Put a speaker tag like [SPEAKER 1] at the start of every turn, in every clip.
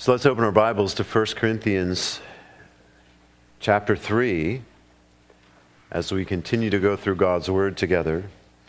[SPEAKER 1] So let's open our Bibles to 1 Corinthians chapter 3 as we continue to go through God's Word together.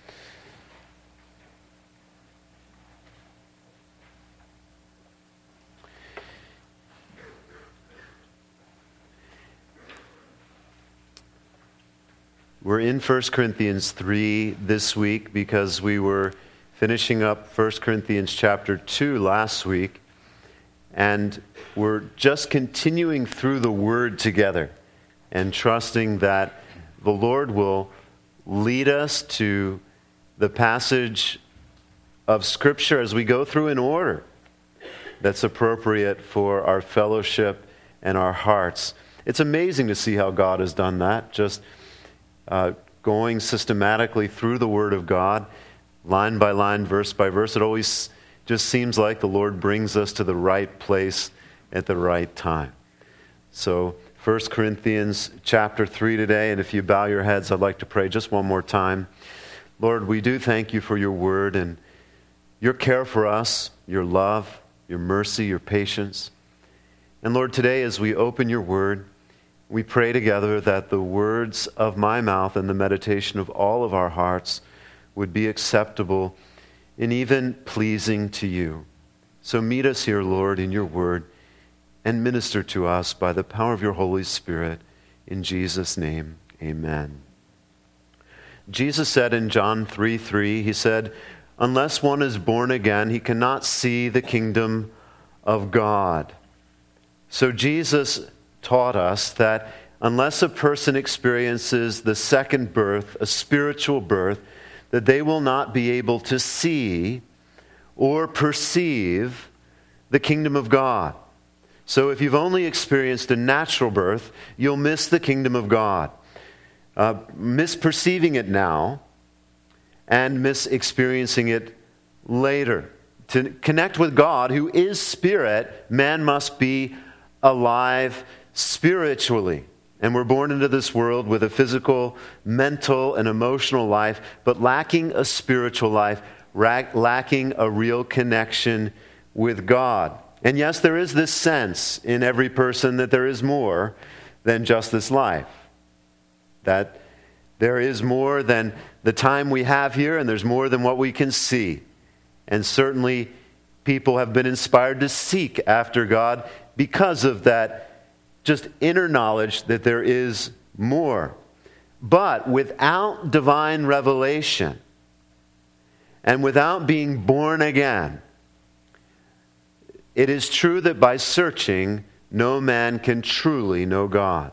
[SPEAKER 1] We're in 1 Corinthians 3 this week because we were finishing up 1 Corinthians chapter 2 last week. And we're just continuing through the Word together and trusting that the Lord will lead us to the passage of Scripture as we go through in order that's appropriate for our fellowship and our hearts. It's amazing to see how God has done that, just going systematically through the Word of God, line by line, verse by verse. It always just seems like the Lord brings us to the right place at the right time. So 1 Corinthians chapter 3 today, and if you bow your heads, I'd like to pray just one more time. Lord, we do thank you for your word and your care for us, your love, your mercy, your patience. And Lord, today as we open your word, we pray together that the words of my mouth and the meditation of all of our hearts would be acceptable and even pleasing to you. So meet us here, Lord, in your word, and minister to us by the power of your Holy Spirit. In Jesus' name, amen. Jesus said in John 3:3, he said, "Unless one is born again, he cannot see the kingdom of God." So Jesus taught us that unless a person experiences the second birth, a spiritual birth, that they will not be able to see or perceive the kingdom of God. So if you've only experienced a natural birth, you'll miss the kingdom of God. Miss perceiving it now and miss experiencing it later. To connect with God, who is spirit, man must be alive spiritually. And we're born into this world with a physical, mental, and emotional life, but lacking a spiritual life, lacking a real connection with God. And yes, there is this sense in every person that there is more than just this life. That there is more than the time we have here, and there's more than what we can see. And certainly, people have been inspired to seek after God because of that just inner knowledge that there is more. But without divine revelation and without being born again, it is true that by searching, no man can truly know God.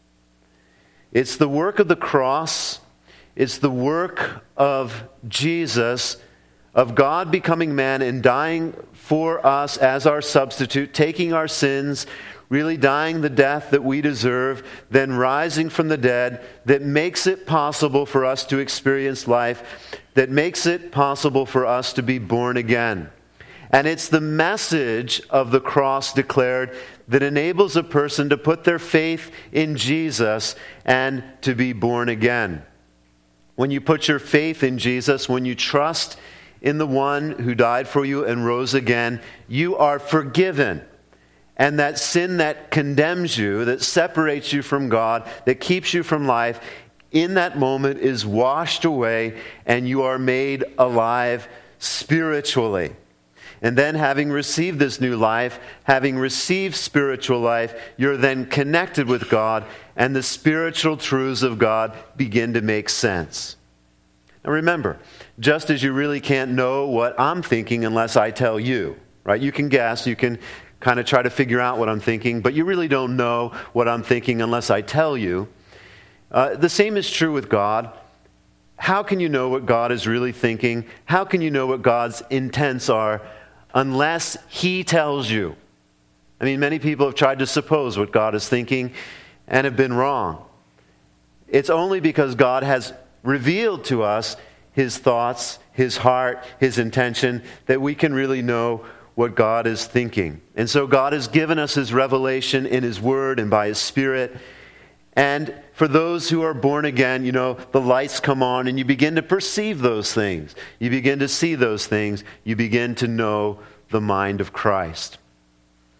[SPEAKER 1] It's the work of the cross, it's the work of Jesus, of God becoming man and dying for us as our substitute, taking our sins, really dying the death that we deserve, then rising from the dead, that makes it possible for us to experience life, that makes it possible for us to be born again. And it's the message of the cross declared that enables a person to put their faith in Jesus and to be born again. When you put your faith in Jesus, when you trust in the one who died for you and rose again, you are forgiven. And that sin that condemns you, that separates you from God, that keeps you from life, in that moment is washed away and you are made alive spiritually. And then having received this new life, having received spiritual life, you're then connected with God and the spiritual truths of God begin to make sense. Now remember, just as you really can't know what I'm thinking unless I tell you, right? You can guess, you can kind of try to figure out what I'm thinking, but you really don't know what I'm thinking unless I tell you. The same is true with God. How can you know what God is really thinking? How can you know what God's intents are unless He tells you? I mean, many people have tried to suppose what God is thinking and have been wrong. It's only because God has revealed to us His thoughts, His heart, His intention, that we can really know what God is thinking. And so God has given us His revelation in His Word and by His Spirit. And for those who are born again, you know, the lights come on and you begin to perceive those things. You begin to see those things. You begin to know the mind of Christ.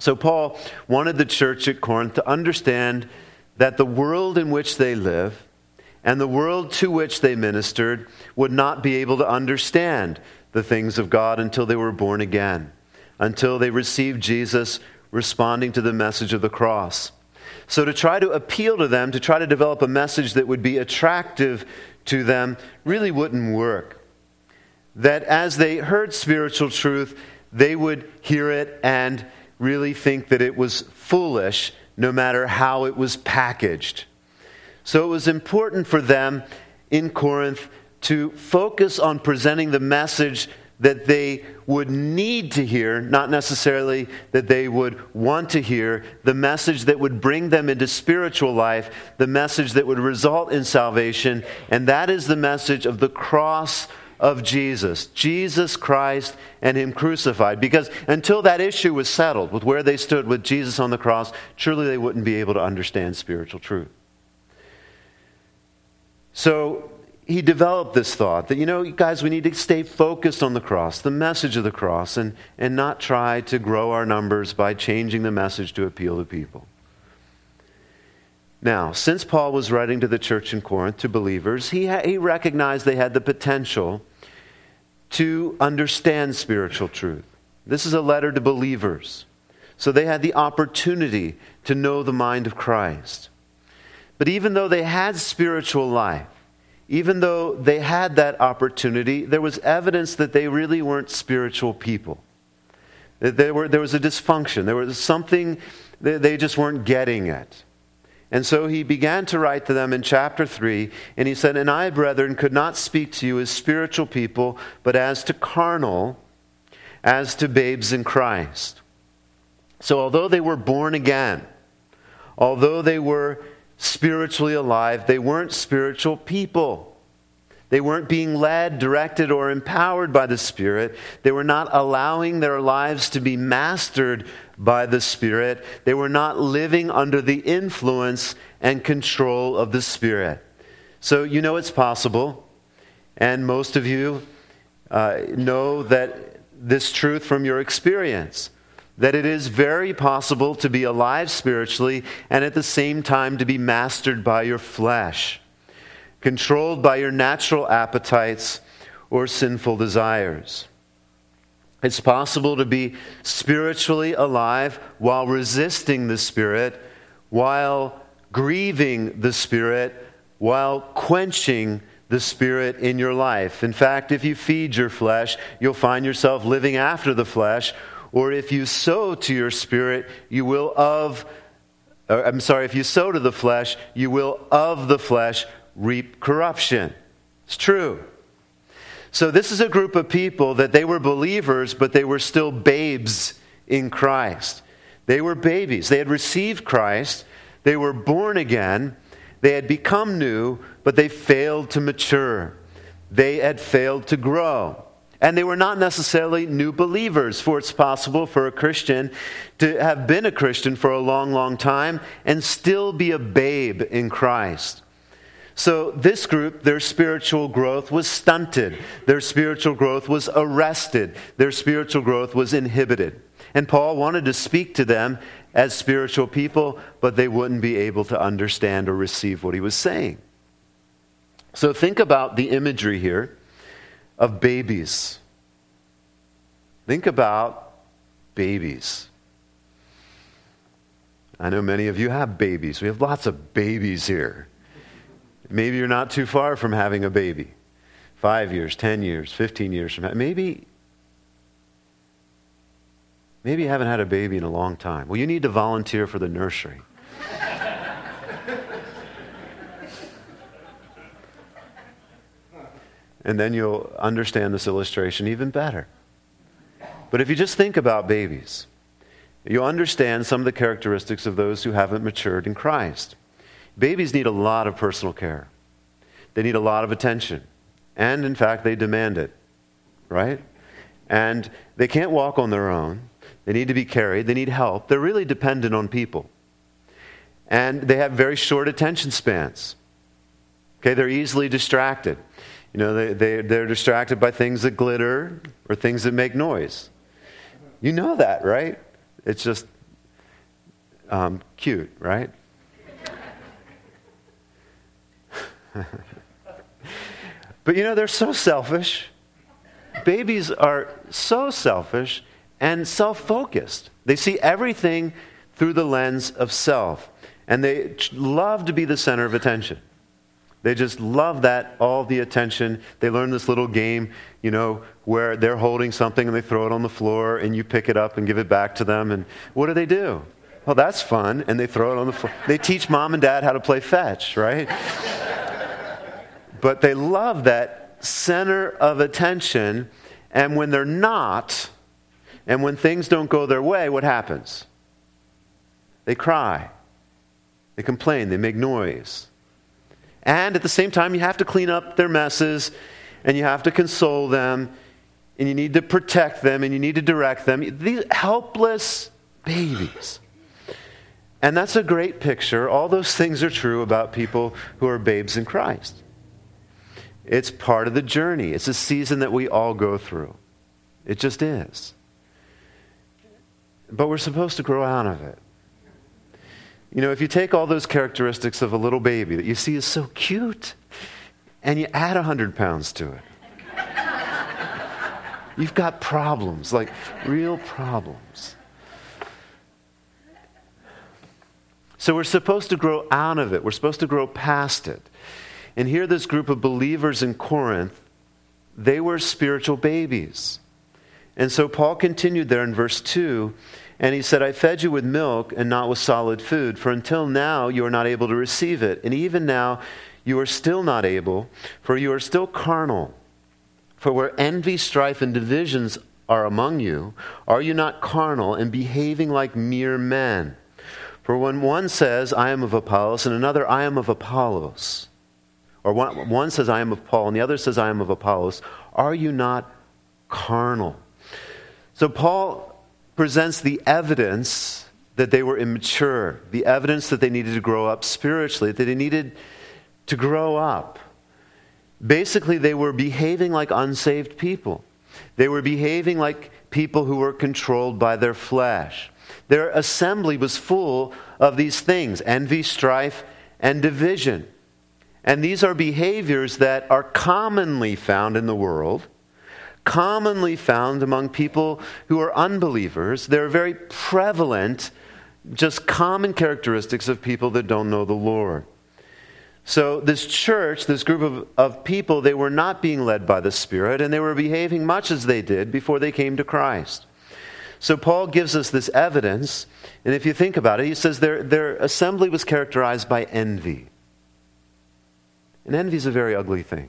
[SPEAKER 1] So Paul wanted the church at Corinth to understand that the world in which they live and the world to which they ministered would not be able to understand the things of God until they were born again, until they received Jesus, responding to the message of the cross. So to try to appeal to them, to try to develop a message that would be attractive to them, really wouldn't work. That as they heard spiritual truth, they would hear it and really think that it was foolish, no matter how it was packaged. So it was important for them in Corinth to focus on presenting the message that they would need to hear, not necessarily that they would want to hear, the message that would bring them into spiritual life, the message that would result in salvation, and that is the message of the cross of Jesus, Jesus Christ and Him crucified. Because until that issue was settled with where they stood with Jesus on the cross, surely they wouldn't be able to understand spiritual truth. So he developed this thought that, guys, we need to stay focused on the cross, the message of the cross, and not try to grow our numbers by changing the message to appeal to people. Now, since Paul was writing to the church in Corinth, to believers, he recognized they had the potential to understand spiritual truth. This is a letter to believers. So they had the opportunity to know the mind of Christ. But even though they had spiritual life, even though they had that opportunity, there was evidence that they really weren't spiritual people. There was a dysfunction. There was something that they just weren't getting at. And so he began to write to them in chapter 3, and he said, "And I, brethren, could not speak to you as spiritual people, but as to carnal, as to babes in Christ." So although they were born again, although they were spiritually alive, they weren't spiritual people. They weren't being led, directed, or empowered by the Spirit. They were not allowing their lives to be mastered by the Spirit. They were not living under the influence and control of the Spirit. So it's possible, and most of you know that this truth from your experience, that it is very possible to be alive spiritually and at the same time to be mastered by your flesh, controlled by your natural appetites or sinful desires. It's possible to be spiritually alive while resisting the Spirit, while grieving the Spirit, while quenching the Spirit in your life. In fact, if you feed your flesh, you'll find yourself living after the flesh. Or if you sow to your spirit, if you sow to the flesh, you will of the flesh reap corruption. It's true. So this is a group of people that they were believers, but they were still babes in Christ. They were babies. They had received Christ. They were born again. They had become new, but they failed to mature. They had failed to grow. And they were not necessarily new believers, for it's possible for a Christian to have been a Christian for a long, long time and still be a babe in Christ. So this group, their spiritual growth was stunted. Their spiritual growth was arrested. Their spiritual growth was inhibited. And Paul wanted to speak to them as spiritual people, but they wouldn't be able to understand or receive what he was saying. So think about the imagery here of babies. Think about babies. I know many of you have babies. We have lots of babies here. Maybe you're not too far from having a baby. 5 years, 10 years, 15 years from now. Maybe you haven't had a baby in a long time. Well, you need to volunteer for the nursery. And then you'll understand this illustration even better. But if you just think about babies, you'll understand some of the characteristics of those who haven't matured in Christ. Babies need a lot of personal care. They need a lot of attention. And in fact, they demand it, right? And they can't walk on their own. They need to be carried. They need help. They're really dependent on people. And they have very short attention spans. Okay, they're easily distracted. They're distracted by things that glitter or things that make noise. You know that, right? It's just cute, right? But they're so selfish. Babies are so selfish and self-focused. They see everything through the lens of self. And they love to be the center of attention. They just love that, all the attention. They learn this little game, where they're holding something and they throw it on the floor and you pick it up and give it back to them. And what do? Well, that's fun. And they throw it on the floor. They teach mom and dad how to play fetch, right? But they love that center of attention. And when they're not, and when things don't go their way, what happens? They cry. They complain. They make noise. And at the same time, you have to clean up their messes, and you have to console them, and you need to protect them, and you need to direct them. These helpless babies. And that's a great picture. All those things are true about people who are babes in Christ. It's part of the journey. It's a season that we all go through. It just is. But we're supposed to grow out of it. If you take all those characteristics of a little baby that you see is so cute, and you add 100 pounds to it, you've got problems, like real problems. So we're supposed to grow out of it. We're supposed to grow past it. And here, this group of believers in Corinth, they were spiritual babies. And so Paul continued there in verse 2, and he said, I fed you with milk and not with solid food, for until now you are not able to receive it. And even now you are still not able, for you are still carnal. For where envy, strife, and divisions are among you, are you not carnal and behaving like mere men? For when one says, I am of Apollos, and another, I am of Apollos, or one says, I am of Paul, and the other says, I am of Apollos, are you not carnal? So Paul presents the evidence that they were immature, the evidence that they needed to grow up spiritually, that they needed to grow up. Basically, they were behaving like unsaved people. They were behaving like people who were controlled by their flesh. Their assembly was full of these things, envy, strife, and division. And these are behaviors that are commonly found in the world, commonly found among people who are unbelievers. They're very prevalent, just common characteristics of people that don't know the Lord. So this church, this group of people, they were not being led by the Spirit, and they were behaving much as they did before they came to Christ. So Paul gives us this evidence, and if you think about it, he says their assembly was characterized by envy. And envy is a very ugly thing.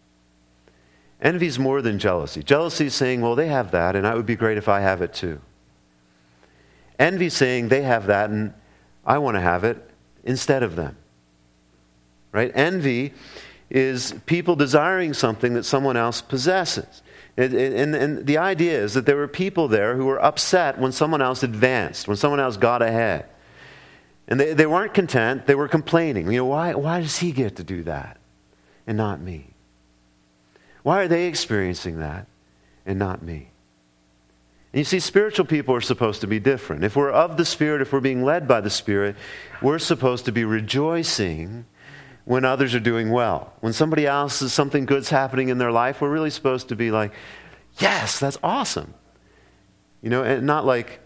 [SPEAKER 1] Envy is more than jealousy. Jealousy is saying, well, they have that, and it would be great if I have it too. Envy is saying, they have that, and I want to have it instead of them. Right? Envy is people desiring something that someone else possesses. And the idea is that there were people there who were upset when someone else advanced, when someone else got ahead. And they weren't content, they were complaining. Why does he get to do that and not me? Why are they experiencing that and not me? And you see, spiritual people are supposed to be different. If we're of the Spirit, if we're being led by the Spirit, we're supposed to be rejoicing when others are doing well. When somebody else is something good's happening in their life, we're really supposed to be like, yes, that's awesome. And not like,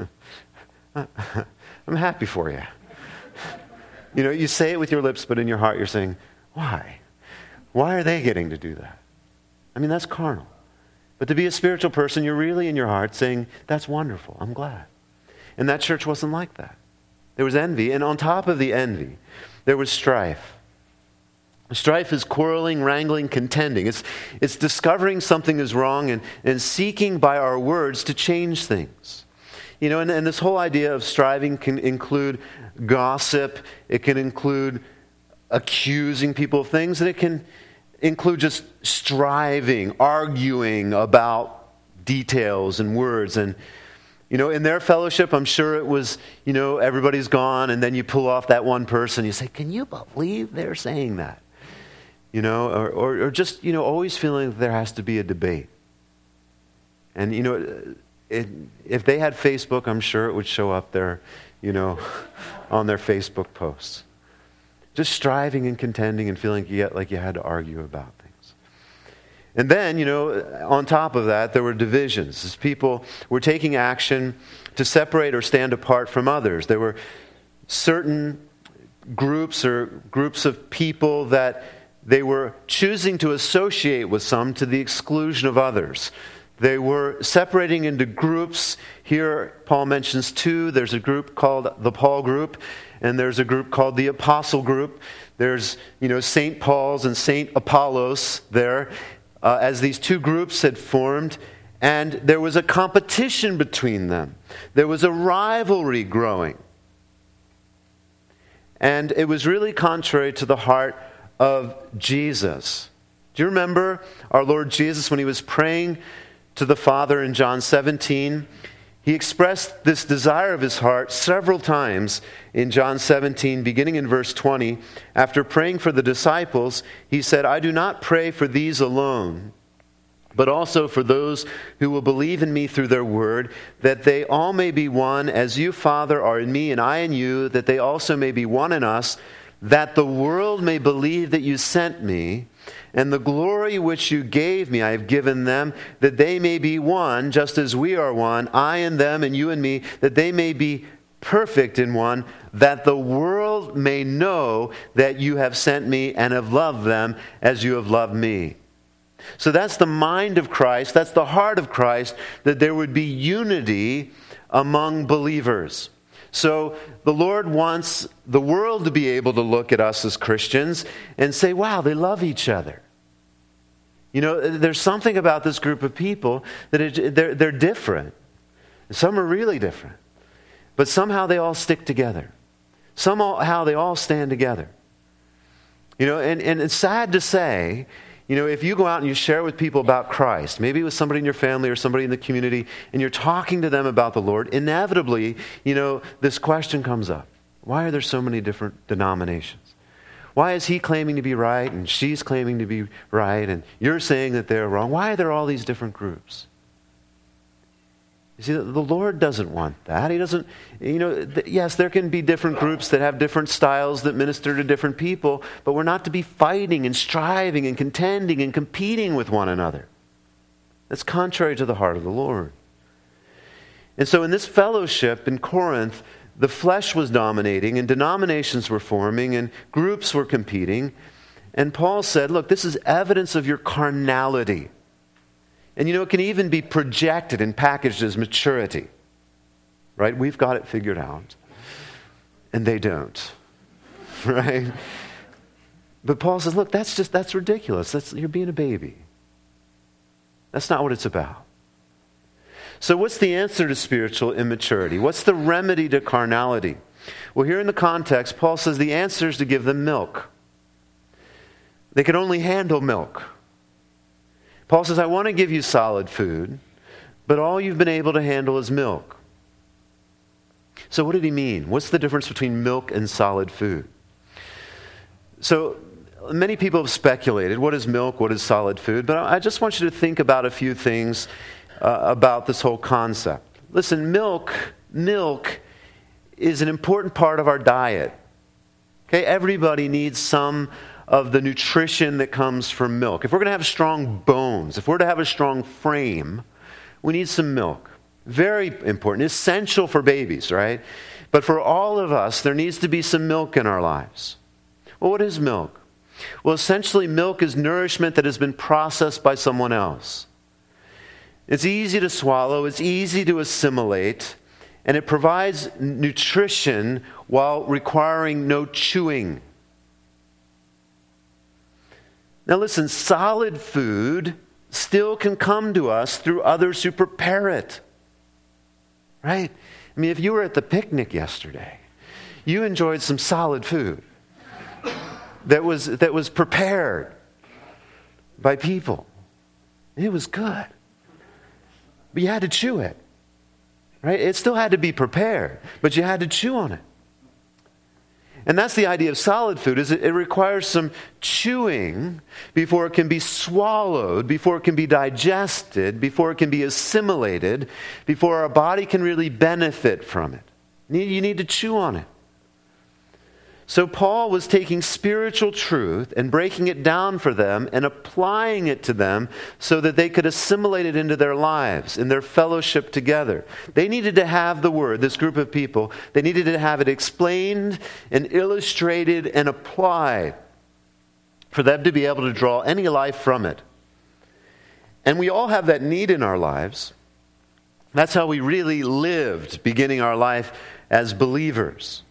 [SPEAKER 1] I'm happy for you. You say it with your lips, but in your heart you're saying, why? Why are they getting to do that? That's carnal. But to be a spiritual person, you're really in your heart saying, that's wonderful, I'm glad. And that church wasn't like that. There was envy, and on top of the envy, there was strife. Strife is quarreling, wrangling, contending. It's discovering something is wrong and seeking by our words to change things. And this whole idea of striving can include gossip. It can include accusing people of things. And it can include just striving, arguing about details and words. And, in their fellowship, I'm sure it was, everybody's gone. And then you pull off that one person. You say, can you believe they're saying that? Or just, always feeling that there has to be a debate. And, if they had Facebook, I'm sure it would show up there, on their Facebook posts. Just striving and contending and feeling like you had to argue about things. And then, on top of that, there were divisions. As people were taking action to separate or stand apart from others. There were certain groups of people that they were choosing to associate with some to the exclusion of others. They were separating into groups. Here, Paul mentions two. There's a group called the Paul group, and there's a group called the Apostle group. There's, St. Paul's and St. Apollos there, as these two groups had formed, and there was a competition between them. There was a rivalry growing. And it was really contrary to the heart of Jesus. Do you remember our Lord Jesus when he was praying to the Father in John 17? He expressed this desire of his heart several times in John 17, beginning in verse 20. After praying for the disciples, he said, "I do not pray for these alone, but also for those who will believe in me through their word, that they all may be one, as you, Father, are in me and I in you, that they also may be one in us, that the world may believe that you sent me, and the glory which you gave me I have given them, that they may be one, just as we are one, I and them and you and me, that they may be perfect in one, that the world may know that you have sent me and have loved them as you have loved me." So that's the mind of Christ, that's the heart of Christ, that there would be unity among believers. So the Lord wants the world to be able to look at us as Christians and say, wow, they love each other. There's something about this group of people that they're different. Some are really different. But somehow they all stick together. Somehow they all stand together. And it's sad to say, if you go out and you share with people about Christ, maybe with somebody in your family or somebody in the community, and you're talking to them about the Lord, inevitably, this question comes up. Why are there so many different denominations? Why is he claiming to be right and she's claiming to be right and you're saying that they're wrong? Why are there all these different groups? You see, the Lord doesn't want that. He doesn't, yes, there can be different groups that have different styles that minister to different people, but we're not to be fighting and striving and contending and competing with one another. That's contrary to the heart of the Lord. And so in this fellowship in Corinth, the flesh was dominating and denominations were forming and groups were competing. And Paul said, look, this is evidence of your carnality. And it can even be projected and packaged as maturity. Right? We've got it figured out. And they don't. Right? But Paul says, look, that's ridiculous. You're being a baby. That's not what it's about. So what's the answer to spiritual immaturity? What's the remedy to carnality? Well, here in the context, Paul says the answer is to give them milk. They can only handle milk. Paul says, I want to give you solid food, but all you've been able to handle is milk. So what did he mean? What's the difference between milk and solid food? So many people have speculated, what is milk, what is solid food? But I just want you to think about a few things about this whole concept. Listen, milk is an important part of our diet. Okay, everybody needs some of the nutrition that comes from milk. If we're going to have strong bones, if we're to have a strong frame, we need some milk. Very important, essential for babies, right? But for all of us, there needs to be some milk in our lives. Well, what is milk? Well, essentially, milk is nourishment that has been processed by someone else. It's easy to swallow, it's easy to assimilate, and it provides nutrition while requiring no chewing. Now listen, solid food still can come to us through others who prepare it. Right? I mean, if you were at the picnic yesterday, you enjoyed some solid food that was prepared by people. It was good. But you had to chew it. Right? It still had to be prepared, but you had to chew on it. And that's the idea of solid food, is it requires some chewing before it can be swallowed, before it can be digested, before it can be assimilated, before our body can really benefit from it. You need to chew on it. So Paul was taking spiritual truth and breaking it down for them and applying it to them so that they could assimilate it into their lives, in their fellowship together. They needed to have the word, this group of people, they needed to have it explained and illustrated and applied for them to be able to draw any life from it. And we all have that need in our lives. That's how we really lived beginning our life as believers.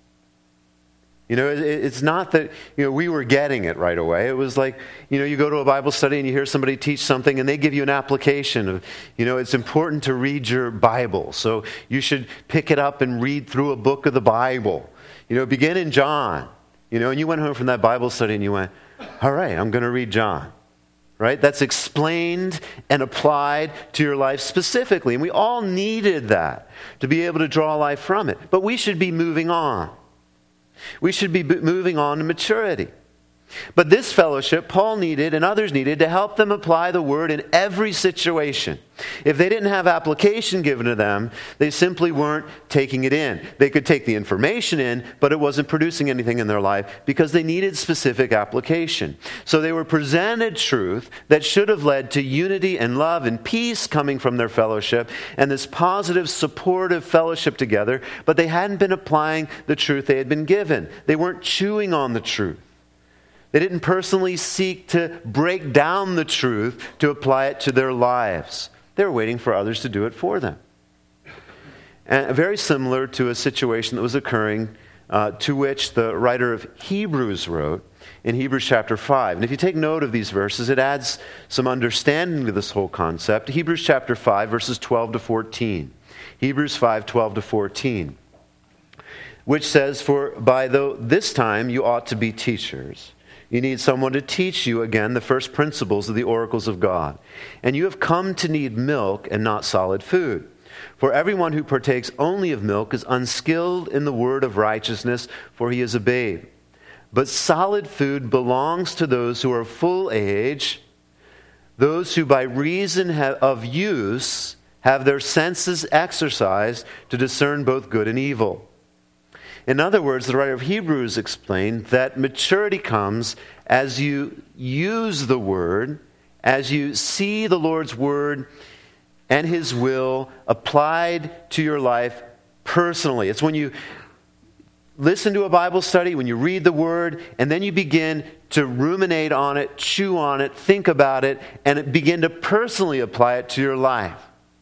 [SPEAKER 1] It's not that, we were getting it right away. It was like, you go to a Bible study and you hear somebody teach something and they give you an application of, it's important to read your Bible. So you should pick it up and read through a book of the Bible. Begin in John. And you went home from that Bible study and you went, all right, I'm going to read John. Right? That's explained and applied to your life specifically. And we all needed that to be able to draw life from it. But we should be moving on. We should be moving on to maturity. But this fellowship, Paul needed and others needed to help them apply the word in every situation. If they didn't have application given to them, they simply weren't taking it in. They could take the information in, but it wasn't producing anything in their life because they needed specific application. So they were presented truth that should have led to unity and love and peace coming from their fellowship and this positive, supportive fellowship together, but they hadn't been applying the truth they had been given. They weren't chewing on the truth. They didn't personally seek to break down the truth to apply it to their lives. They were waiting for others to do it for them. And very similar to a situation that was occurring to which the writer of Hebrews wrote in Hebrews chapter 5. And if you take note of these verses, it adds some understanding to this whole concept. Hebrews chapter 5, verses 12 to 14. Hebrews 5, 12 to 14. Which says, "For by this time you ought to be teachers. You need someone to teach you again the first principles of the oracles of God. And you have come to need milk and not solid food. For everyone who partakes only of milk is unskilled in the word of righteousness, for he is a babe. But solid food belongs to those who are full age, those who by reason of use have their senses exercised to discern both good and evil." In other words, the writer of Hebrews explained that maturity comes as you use the Word, as you see the Lord's Word and His will applied to your life personally. It's when you listen to a Bible study, when you read the Word, and then you begin to ruminate on it, chew on it, think about it, and begin to personally apply it to your life.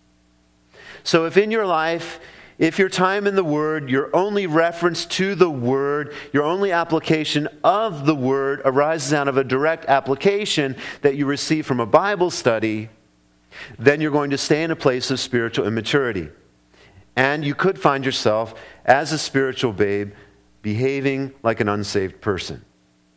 [SPEAKER 1] So if in your life, if your time in the Word, your only reference to the Word, your only application of the Word arises out of a direct application that you receive from a Bible study, then you're going to stay in a place of spiritual immaturity. And you could find yourself, as a spiritual babe, behaving like an unsaved person.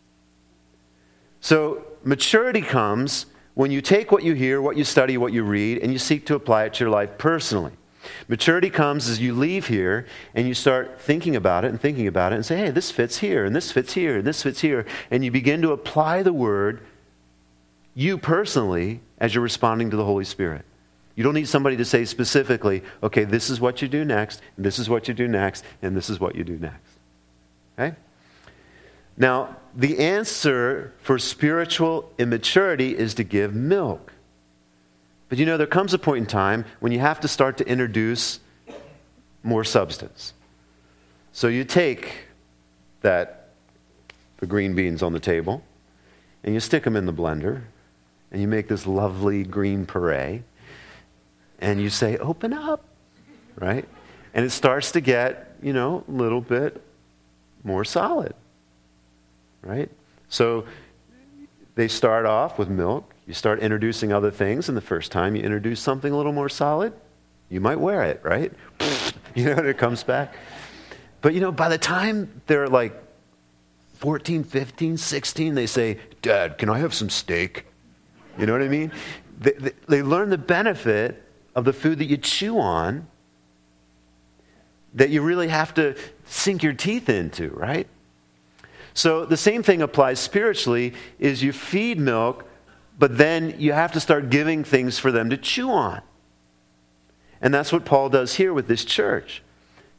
[SPEAKER 1] So maturity comes when you take what you hear, what you study, what you read, and you seek to apply it to your life personally. Maturity comes as you leave here and you start thinking about it and say, hey, this fits here, and this fits here, and this fits here. And you begin to apply the Word, you personally, as you're responding to the Holy Spirit. You don't need somebody to say specifically, okay, this is what you do next, and this is what you do next, and this is what you do next. Okay? Now, the answer for spiritual immaturity is to give milk. But there comes a point in time when you have to start to introduce more substance. So you take the green beans on the table, and you stick them in the blender, and you make this lovely green puree, and you say, open up, right? And it starts to get, a little bit more solid, right? So they start off with milk. You start introducing other things, and the first time you introduce something a little more solid, you might wear it, right? And it comes back. But, by the time they're like 14, 15, 16, they say, Dad, can I have some steak? You know what I mean? They learn the benefit of the food that you chew on, that you really have to sink your teeth into, right? So the same thing applies spiritually, is you feed milk, but then you have to start giving things for them to chew on. And that's what Paul does here with this church.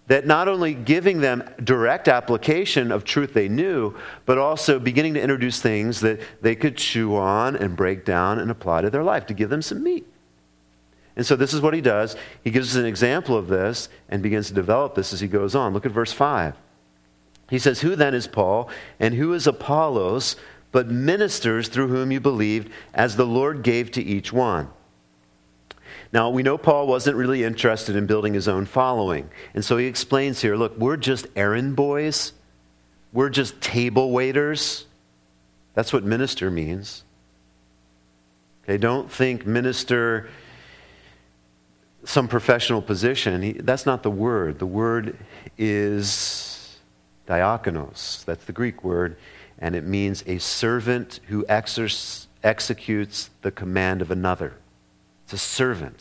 [SPEAKER 1] that not only giving them direct application of truth they knew, but also beginning to introduce things that they could chew on and break down and apply to their life to give them some meat. And so this is what he does. He gives us an example of this and begins to develop this as he goes on. Look at verse 5. He says, "Who then is Paul, and who is Apollos, but ministers through whom you believed, as the Lord gave to each one?" Now, we know Paul wasn't really interested in building his own following. And so he explains here, look, we're just errand boys. We're just table waiters. That's what minister means. Okay, don't think minister some professional position. That's not the word. The word is diakonos. That's the Greek word. And it means a servant who executes the command of another. It's a servant.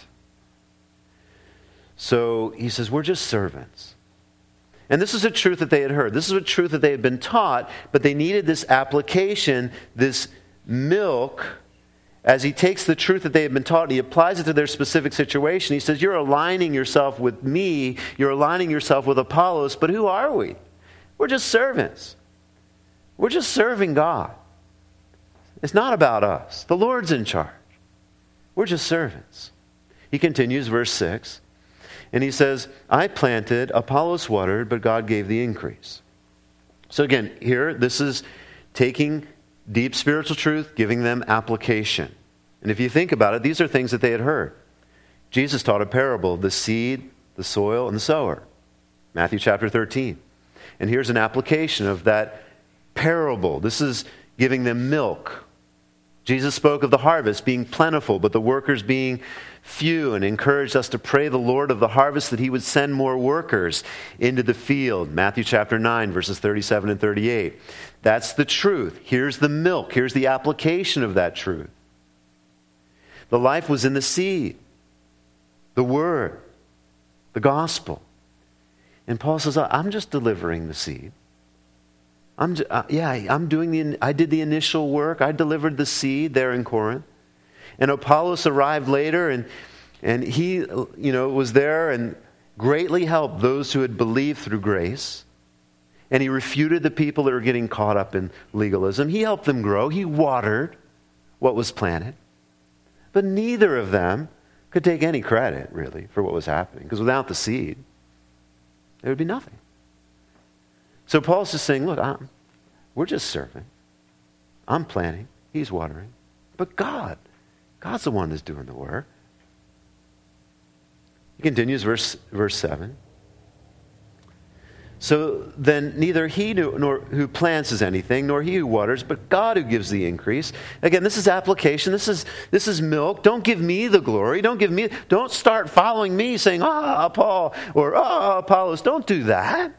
[SPEAKER 1] So he says, we're just servants. And this is a truth that they had heard. This is a truth that they had been taught, but they needed this application, this milk. As he takes the truth that they had been taught and he applies it to their specific situation, he says, you're aligning yourself with me, you're aligning yourself with Apollos, but who are we? We're just servants. We're just serving God. It's not about us. The Lord's in charge. We're just servants. He continues, verse 6, and he says, I planted, Apollos watered, but God gave the increase. So again, here, this is taking deep spiritual truth, giving them application. And if you think about it, these are things that they had heard. Jesus taught a parable, the seed, the soil, and the sower. Matthew chapter 13. And here's an application of that parable. This is giving them milk. Jesus spoke of the harvest being plentiful, but the workers being few, and encouraged us to pray the Lord of the harvest that he would send more workers into the field. Matthew chapter 9, verses 37 and 38. That's the truth. Here's the milk. Here's the application of that truth. The life was in the seed, the word, the gospel. And Paul says, I'm just delivering the seed. I did the initial work. I delivered the seed there in Corinth. And Apollos arrived later, and he, was there and greatly helped those who had believed through grace. And he refuted the people that were getting caught up in legalism. He helped them grow. He watered what was planted. But neither of them could take any credit, really, for what was happening. Because without the seed, there would be nothing. So Paul's just saying, look, we're just serving. I'm planting. He's watering. But God's the one that's doing the work. He continues, verse 7. So then neither he nor who plants is anything, nor he who waters, but God who gives the increase. Again, this is application. This is milk. Don't give me the glory. Don't start following me saying, Paul, or Apollos. Don't do that.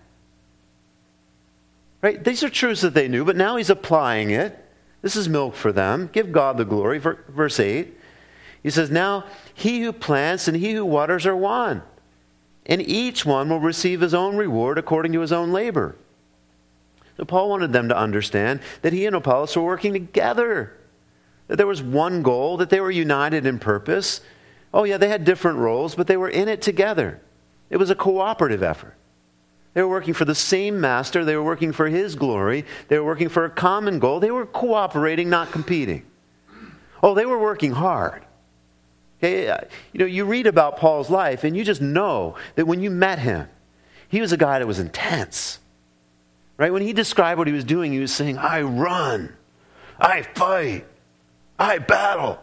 [SPEAKER 1] Right? These are truths that they knew, but now he's applying it. This is milk for them. Give God the glory. Verse 8. He says, now he who plants and he who waters are one, and each one will receive his own reward according to his own labor. So Paul wanted them to understand that he and Apollos were working together, that there was one goal, that they were united in purpose. Oh yeah, they had different roles, but they were in it together. It was a cooperative effort. They were working for the same master. They were working for his glory. They were working for a common goal. They were cooperating, not competing. Oh, they were working hard. Okay, you read about Paul's life, and you just know that when you met him, he was a guy that was intense. Right? When he described what he was doing, he was saying, I run, I fight, I battle.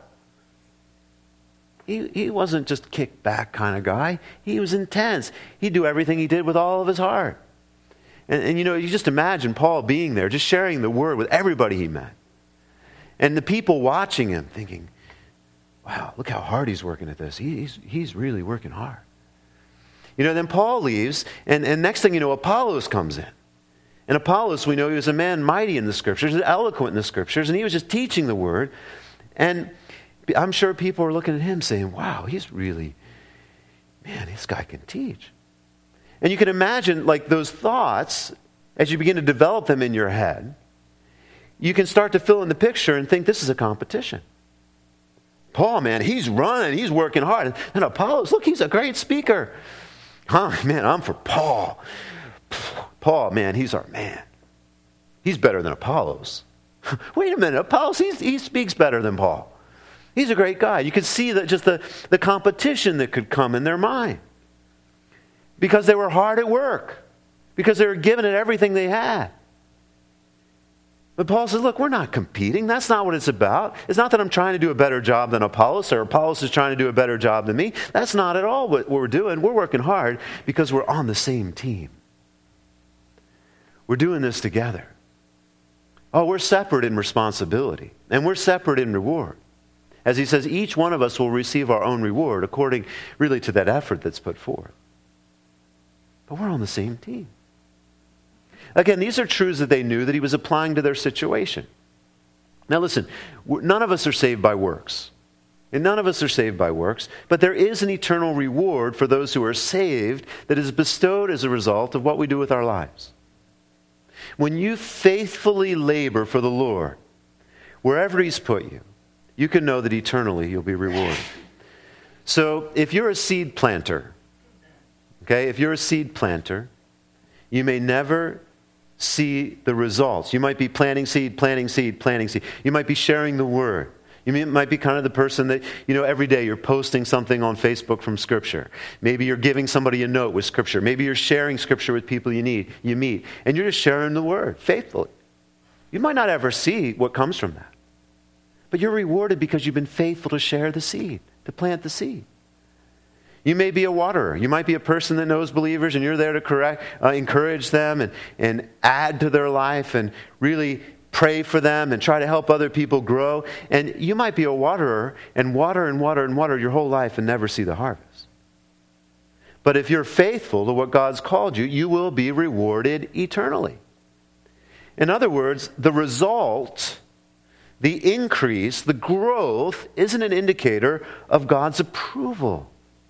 [SPEAKER 1] He wasn't just kick back kind of guy. He was intense. He'd do everything he did with all of his heart. And you just imagine Paul being there, just sharing the word with everybody he met. And the people watching him thinking, wow, look how hard he's working at this. He's really working hard. Then Paul leaves, and next thing you know, Apollos comes in. And Apollos, we know he was a man mighty in the Scriptures, eloquent in the Scriptures, and he was just teaching the word. And I'm sure people are looking at him saying, wow, this guy can teach. And you can imagine, like, those thoughts, as you begin to develop them in your head, you can start to fill in the picture and think this is a competition. Paul, man, he's running, he's working hard. And Apollos, look, he's a great speaker. Man, I'm for Paul. Paul, man, he's our man. He's better than Apollos. Wait a minute, Apollos, he speaks better than Paul. He's a great guy. You could see that just the competition that could come in their mind. Because they were hard at work. Because they were giving it everything they had. But Paul says, look, we're not competing. That's not what it's about. It's not that I'm trying to do a better job than Apollos or Apollos is trying to do a better job than me. That's not at all what we're doing. We're working hard because we're on the same team. We're doing this together. Oh, we're separate in responsibility. And we're separate in reward. As he says, each one of us will receive our own reward according really to that effort that's put forth. But we're on the same team. Again, these are truths that they knew that he was applying to their situation. Now listen, none of us are saved by works. And none of us are saved by works, but there is an eternal reward for those who are saved that is bestowed as a result of what we do with our lives. When you faithfully labor for the Lord, wherever he's put you, you can know that eternally you'll be rewarded. So if you're a seed planter, okay, if you're a seed planter, you may never see the results. You might be planting seed. You might be sharing the word. You might be kind of the person that, every day you're posting something on Facebook from Scripture. Maybe you're giving somebody a note with Scripture. Maybe you're sharing Scripture with people you meet. And you're just sharing the word faithfully. You might not ever see what comes from that. But you're rewarded because you've been faithful to share the seed, to plant the seed. You may be a waterer. You might be a person that knows believers and you're there to encourage them and add to their life and really pray for them and try to help other people grow. And you might be a waterer and water your whole life and never see the harvest. But if you're faithful to what God's called you, you will be rewarded eternally. In other words, the result, the increase, the growth isn't an indicator of God's approval.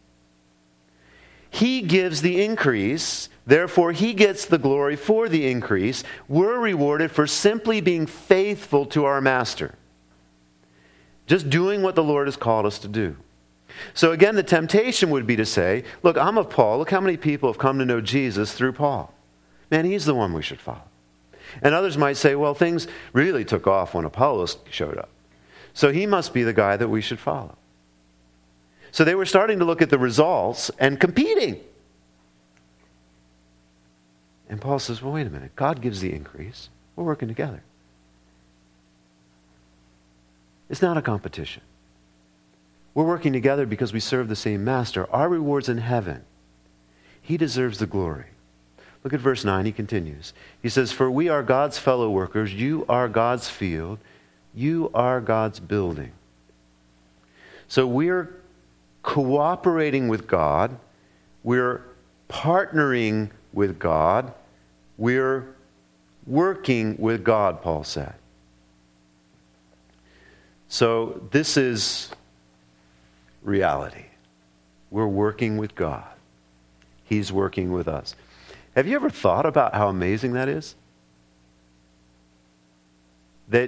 [SPEAKER 1] He gives the increase, therefore he gets the glory for the increase. We're rewarded for simply being faithful to our master. Just doing what the Lord has called us to do. So again, the temptation would be to say, look, I'm of Paul. Look how many people have come to know Jesus through Paul. Man, he's the one we should follow. And others might say, well, things really took off when Apollos showed up. So he must be the guy that we should follow. So they were starting to look at the results and competing. And Paul says, well, wait a minute. God gives the increase. We're working together. It's not a competition. We're working together because we serve the same master. Our reward's in heaven. He deserves the glory. Look at verse 9. He continues. He says, for we are God's fellow workers. You are God's field. You are God's building. So we're cooperating with God, we're partnering with God, we're working with God, Paul said. So this is reality. We're working with God. He's working with us. Have you ever thought about how amazing that is? That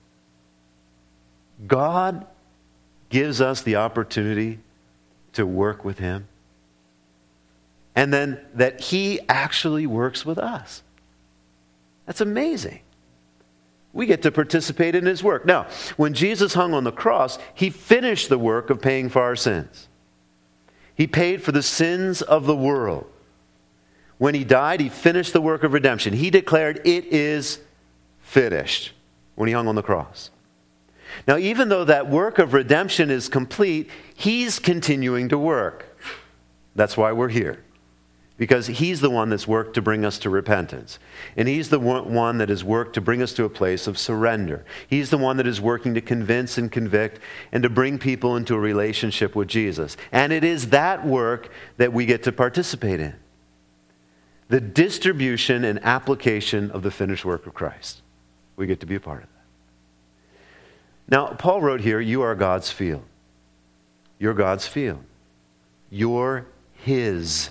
[SPEAKER 1] God gives us the opportunity to work with him. And then that he actually works with us. That's amazing. We get to participate in his work. Now, when Jesus hung on the cross, he finished the work of paying for our sins. He paid for the sins of the world. When he died, he finished the work of redemption. He declared, it is finished, when he hung on the cross. Now, even though that work of redemption is complete, he's continuing to work. That's why we're here. Because he's the one that's worked to bring us to repentance. And he's the one that has worked to bring us to a place of surrender. He's the one that is working to convince and convict and to bring people into a relationship with Jesus. And it is that work that we get to participate in. The distribution and application of the finished work of Christ. We get to be a part of that. Now, Paul wrote here, you are God's field. You're God's field. You're his.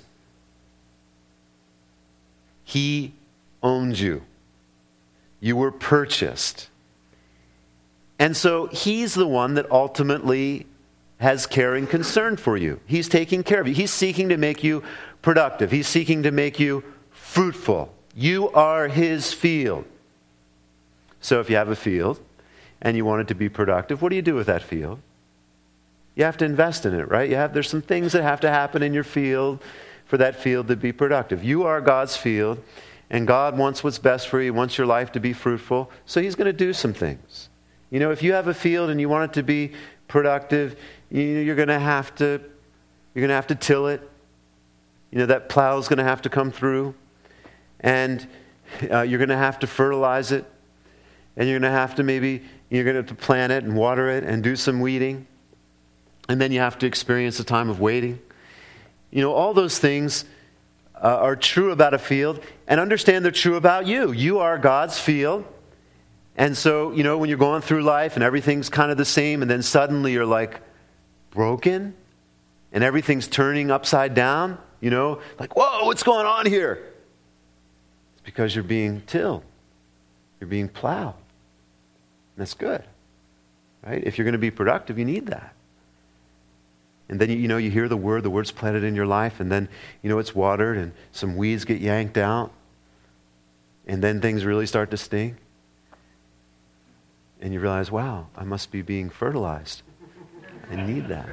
[SPEAKER 1] He owns you. You were purchased. And so he's the one that ultimately has care and concern for you. He's taking care of you. He's seeking to make you productive. He's seeking to make you fruitful. You are his field. So if you have a field and you want it to be productive, what do you do with that field? You have to invest in it, right? There's some things that have to happen in your field for that field to be productive. You are God's field, and God wants what's best for you. He wants your life to be fruitful, so he's going to do some things. If you have a field and you want it to be productive, you're going to have to till it. That plow's going to have to come through, and you're going to have to fertilize it, and you're going to have to plant it and water it and do some weeding, and then you have to experience a time of waiting. All those things are true about a field, and understand they're true about you. You are God's field. And so, when you're going through life and everything's kind of the same, and then suddenly you're like broken and everything's turning upside down, like, whoa, what's going on here? It's because you're being tilled. You're being plowed. And that's good, right? If you're going to be productive, you need that. And then, you hear the word's planted in your life, and then, it's watered and some weeds get yanked out, and then things really start to sting. And you realize, wow, I must be being fertilized. I need that.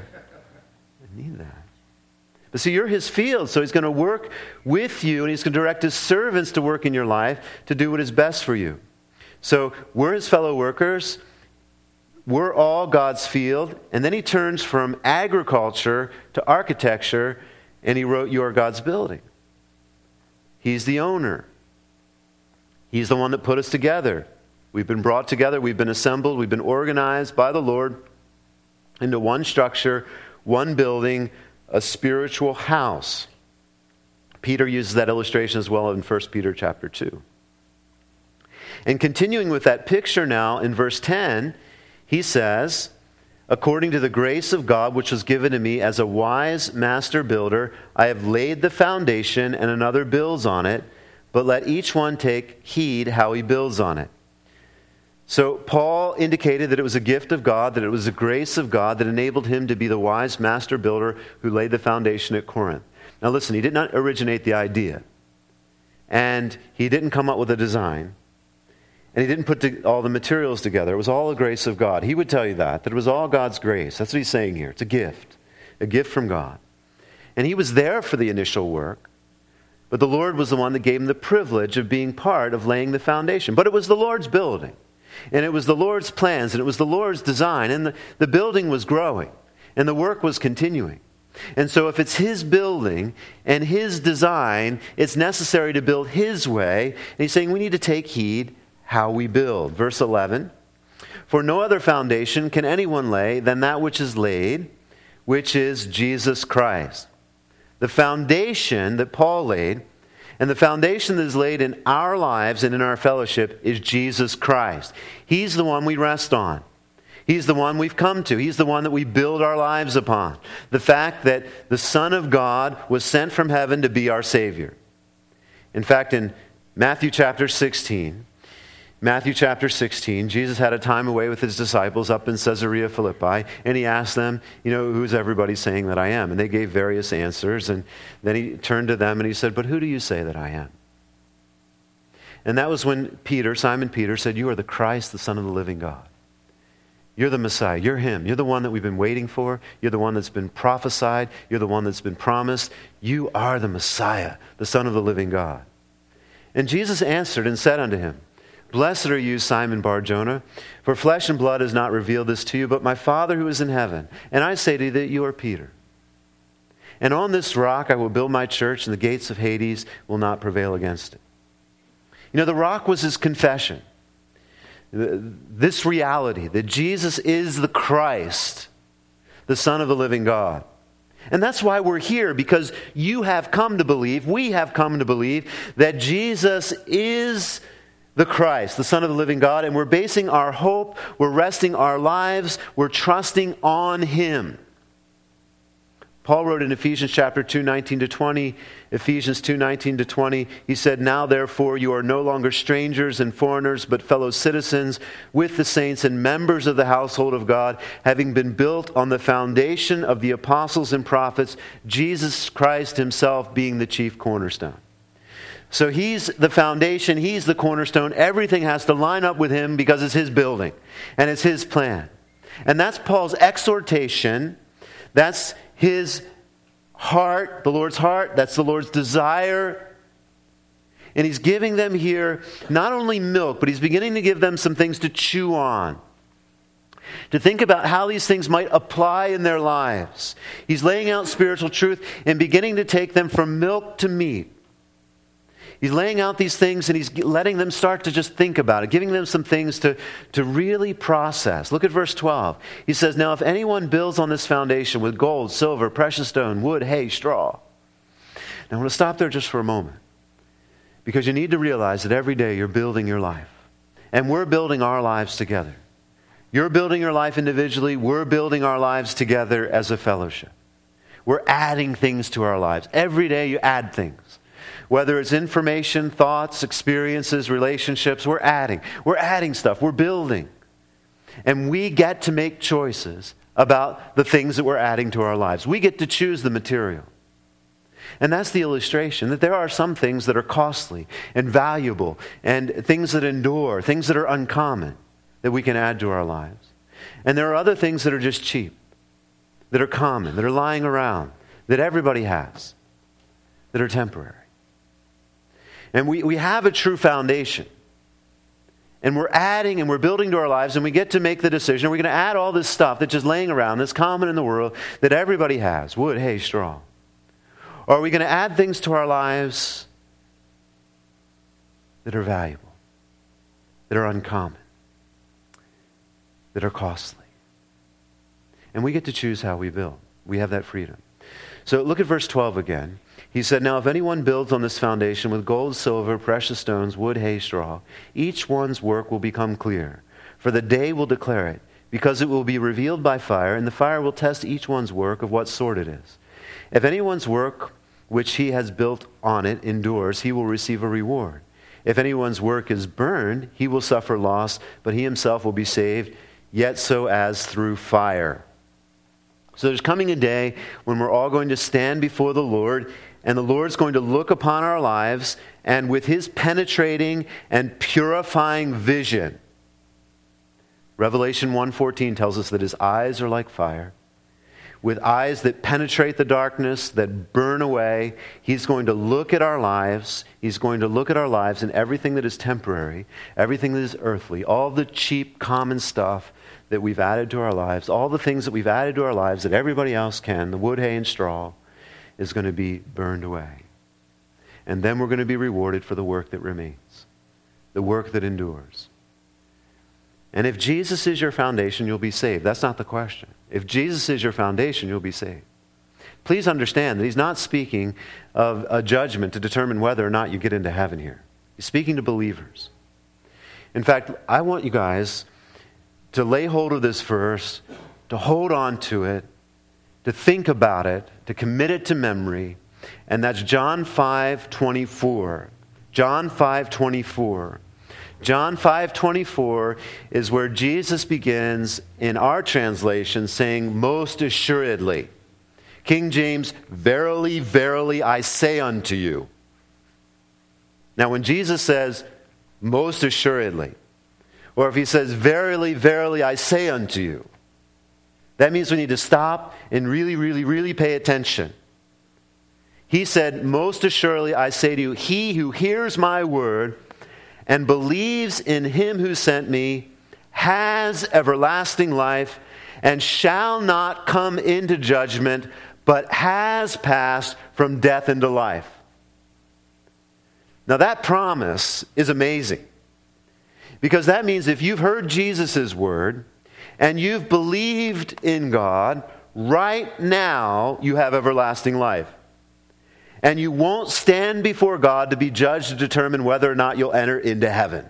[SPEAKER 1] But see, you're his field, so he's going to work with you, and he's going to direct his servants to work in your life to do what is best for you. So we're his fellow workers. We're all God's field. And then he turns from agriculture to architecture, and he wrote, you are God's building. He's the owner. He's the one that put us together. We've been brought together, we've been assembled, we've been organized by the Lord into one structure, one building, a spiritual house. Peter uses that illustration as well in 1 Peter chapter 2. And continuing with that picture now, in verse 10, he says, according to the grace of God which was given to me as a wise master builder, I have laid the foundation and another builds on it, but let each one take heed how he builds on it. So Paul indicated that it was a gift of God, that it was the grace of God that enabled him to be the wise master builder who laid the foundation at Corinth. Now listen, he did not originate the idea, and he didn't come up with a design, and he didn't put all the materials together. It was all the grace of God. He would tell you that it was all God's grace. That's what he's saying here. It's a gift from God. And he was there for the initial work, but the Lord was the one that gave him the privilege of being part of laying the foundation. But it was the Lord's building. And it was the Lord's plans, and it was the Lord's design, and the building was growing, and the work was continuing. And so if it's his building and his design, it's necessary to build his way. And he's saying we need to take heed how we build. Verse 11, for no other foundation can anyone lay than that which is laid, which is Jesus Christ. The foundation that Paul laid, and the foundation that is laid in our lives and in our fellowship, is Jesus Christ. He's the one we rest on. He's the one we've come to. He's the one that we build our lives upon. The fact that the Son of God was sent from heaven to be our Savior. In fact, in Matthew chapter 16, Jesus had a time away with his disciples up in Caesarea Philippi, and he asked them, who's everybody saying that I am? And they gave various answers, and then he turned to them and he said, but who do you say that I am? And that was when Simon Peter said, you are the Christ, the Son of the living God. You're the Messiah. You're him. You're the one that we've been waiting for. You're the one that's been prophesied. You're the one that's been promised. You are the Messiah, the Son of the living God. And Jesus answered and said unto him, blessed are you, Simon Bar-Jonah, for flesh and blood has not revealed this to you, but my Father who is in heaven. And I say to you that you are Peter. And on this rock I will build my church, and the gates of Hades will not prevail against it. The rock was his confession. This reality that Jesus is the Christ, the Son of the living God. And that's why we're here, because you have come to believe, we have come to believe that Jesus is the Christ, the Son of the living God, and we're basing our hope, we're resting our lives, we're trusting on him. Paul wrote in Ephesians chapter 2, 19 to 20, Ephesians 2, 19 to 20, he said, "Now therefore you are no longer strangers and foreigners, but fellow citizens with the saints and members of the household of God, having been built on the foundation of the apostles and prophets, Jesus Christ himself being the chief cornerstone." So he's the foundation, he's the cornerstone. Everything has to line up with him because it's his building and it's his plan. And that's Paul's exhortation. That's his heart, the Lord's heart. That's the Lord's desire. And he's giving them here not only milk, but he's beginning to give them some things to chew on, to think about how these things might apply in their lives. He's laying out spiritual truth and beginning to take them from milk to meat. He's laying out these things and he's letting them start to just think about it, giving them some things to really process. Look at verse 12. He says, "Now if anyone builds on this foundation with gold, silver, precious stone, wood, hay, straw." Now I want to stop there just for a moment, because you need to realize that every day you're building your life. And we're building our lives together. You're building your life individually. We're building our lives together as a fellowship. We're adding things to our lives. Every day you add things. Whether it's information, thoughts, experiences, relationships, we're adding. We're adding stuff. We're building. And we get to make choices about the things that we're adding to our lives. We get to choose the material. And that's the illustration, that there are some things that are costly and valuable and things that endure, things that are uncommon that we can add to our lives. And there are other things that are just cheap, that are common, that are lying around, that everybody has, that are temporary. And we have a true foundation. And we're adding and we're building to our lives, and we get to make the decision. We're going to add all this stuff that's just laying around, that's common in the world, that everybody has. Wood, hay, straw. Or are we going to add things to our lives that are valuable, that are uncommon, that are costly? And we get to choose how we build. We have that freedom. So look at verse 12 again. He said, "Now if anyone builds on this foundation with gold, silver, precious stones, wood, hay, straw, each one's work will become clear, for the day will declare it, because it will be revealed by fire, and the fire will test each one's work of what sort it is. If anyone's work which he has built on it endures, he will receive a reward. If anyone's work is burned, he will suffer loss, but he himself will be saved, yet so as through fire." So there's coming a day when we're all going to stand before the Lord, and the Lord's going to look upon our lives, and with his penetrating and purifying vision, Revelation 1:14 tells us that his eyes are like fire. With eyes that penetrate the darkness, that burn away, he's going to look at our lives. He's going to look at our lives and everything that is temporary, everything that is earthly, all the cheap, common stuff that we've added to our lives, all the things that we've added to our lives that everybody else can, the wood, hay, and straw, is going to be burned away. And then we're going to be rewarded for the work that remains, the work that endures. And if Jesus is your foundation, you'll be saved. That's not the question. If Jesus is your foundation, you'll be saved. Please understand that he's not speaking of a judgment to determine whether or not you get into heaven here. He's speaking to believers. In fact, I want you guys to lay hold of this verse, to hold on to it, to think about it, to commit it to memory. And that's John 5:24. John 5:24. John 5:24 is where Jesus begins in our translation saying, "Most assuredly." King James, "Verily, verily, I say unto you." Now when Jesus says, "Most assuredly," or if he says, "Verily, verily, I say unto you," that means we need to stop and really, really, really pay attention. He said, "Most assuredly, I say to you, he who hears my word and believes in him who sent me has everlasting life and shall not come into judgment, but has passed from death into life." Now that promise is amazing, because that means if you've heard Jesus' word and you've believed in God, right now you have everlasting life. And you won't stand before God to be judged to determine whether or not you'll enter into heaven.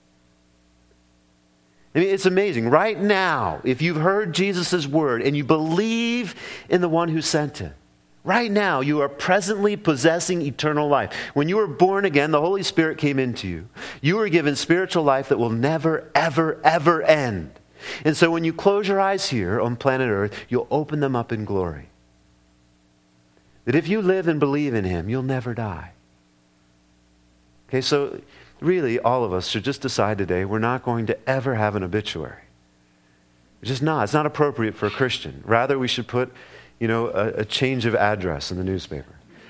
[SPEAKER 1] I mean, it's amazing. Right now, if you've heard Jesus' word and you believe in the one who sent it, Right now, you are presently possessing eternal life. When you were born again, the Holy Spirit came into you. You were given spiritual life that will never, ever, ever end. And so when you close your eyes here on planet Earth, you'll open them up in glory. That if you live and believe in Him, you'll never die. Okay, so really, all of us should just decide today we're not going to ever have an obituary. It's just not. It's not appropriate for a Christian. Rather, we should put, a change of address in the newspaper.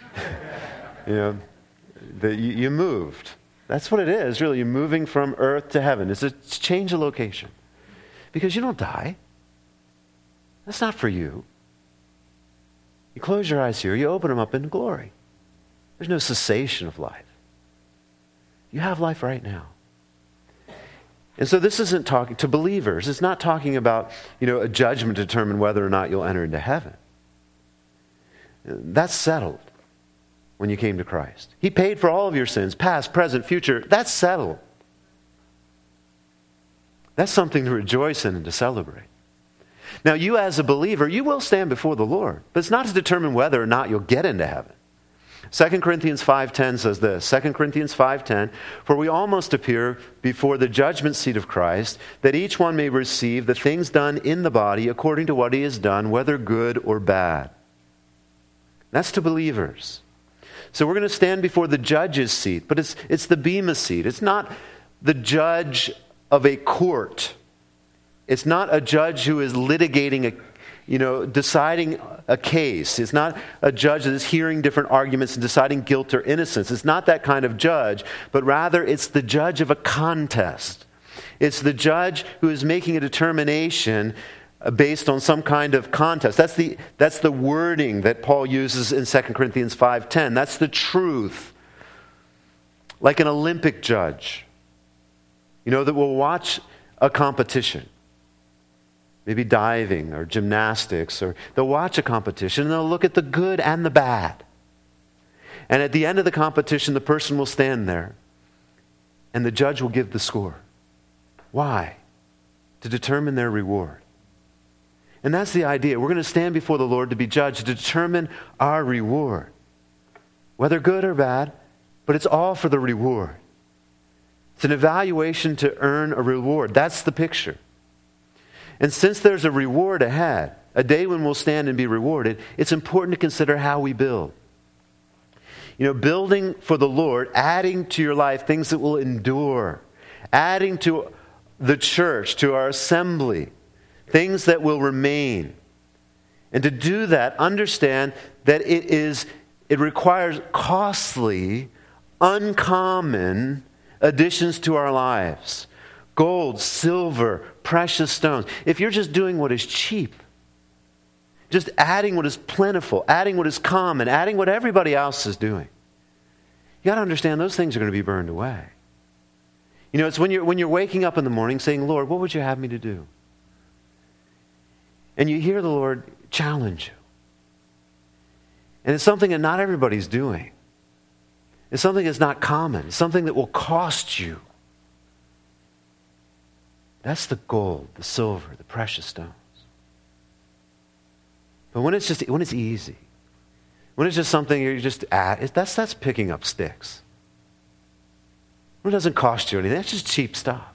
[SPEAKER 1] That you moved. That's what it is, really. You're moving from earth to heaven. It's a change of location. Because you don't die. That's not for you. You close your eyes here, you open them up in glory. There's no cessation of life. You have life right now. And so this isn't talking to believers. It's not talking about, a judgment to determine whether or not you'll enter into heaven. That's settled when you came to Christ. He paid for all of your sins, past, present, future. That's settled. That's something to rejoice in and to celebrate. Now, you as a believer, you will stand before the Lord, but it's not to determine whether or not you'll get into heaven. 2 Corinthians 5:10 says this, 2 Corinthians 5:10, "For we all must appear before the judgment seat of Christ, that each one may receive the things done in the body according to what he has done, whether good or bad." That's to believers. So we're going to stand before the judge's seat, but it's the bema seat. It's not the judge of a court. It's not a judge who is litigating deciding a case. It's not a judge that is hearing different arguments and deciding guilt or innocence. It's not that kind of judge, but rather it's the judge of a contest. It's the judge who is making a determination based on some kind of contest. That's the wording that Paul uses in 2 Corinthians 5:10. That's the truth. Like an Olympic judge, that will watch a competition. Maybe diving or gymnastics, or they'll watch a competition and they'll look at the good and the bad. And at the end of the competition, the person will stand there and the judge will give the score. Why? To determine their reward. And that's the idea. We're going to stand before the Lord to be judged, to determine our reward. Whether good or bad, but it's all for the reward. It's an evaluation to earn a reward. That's the picture. And since there's a reward ahead, a day when we'll stand and be rewarded, it's important to consider how we build. Building for the Lord, adding to your life things that will endure, adding to the church, to our assembly, things that will remain. And to do that, understand that it requires costly, uncommon additions to our lives. Gold, silver, precious stones. If you're just doing what is cheap, just adding what is plentiful, adding what is common, adding what everybody else is doing, you got to understand those things are going to be burned away. It's when you're waking up in the morning saying, "Lord, what would you have me to do?" And you hear the Lord challenge you. And it's something that not everybody's doing. It's something that's not common. It's something that will cost you. That's the gold, the silver, the precious stones. But when it's easy, when it's just something you just add, that's picking up sticks. When it doesn't cost you anything, that's just cheap stuff.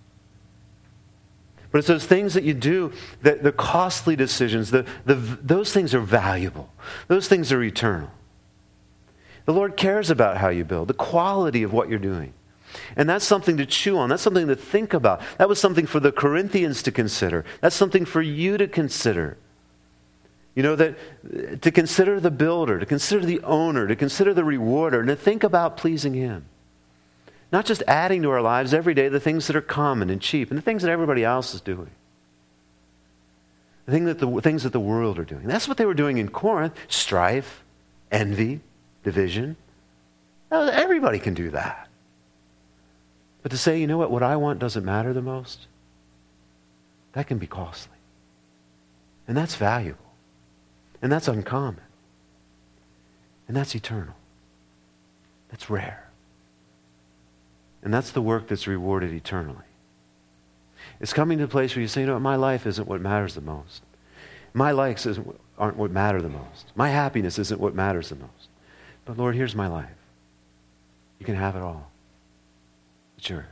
[SPEAKER 1] But it's those things that you do, the costly decisions, those things are valuable. Those things are eternal. The Lord cares about how you build, the quality of what you're doing. And that's something to chew on. That's something to think about. That was something for the Corinthians to consider. That's something for you to consider. To consider the builder, to consider the owner, to consider the rewarder, and to think about pleasing Him. Not just adding to our lives every day the things that are common and cheap and the things that everybody else is doing. The things that the world are doing. That's what they were doing in Corinth. Strife, envy, division. Everybody can do that. But to say, what I want doesn't matter the most, that can be costly. And that's valuable. And that's uncommon. And that's eternal. That's rare. And that's the work that's rewarded eternally. It's coming to a place where you say, my life isn't what matters the most. My likes aren't what matter the most. My happiness isn't what matters the most. But Lord, here's my life. You can have it all. It's yours.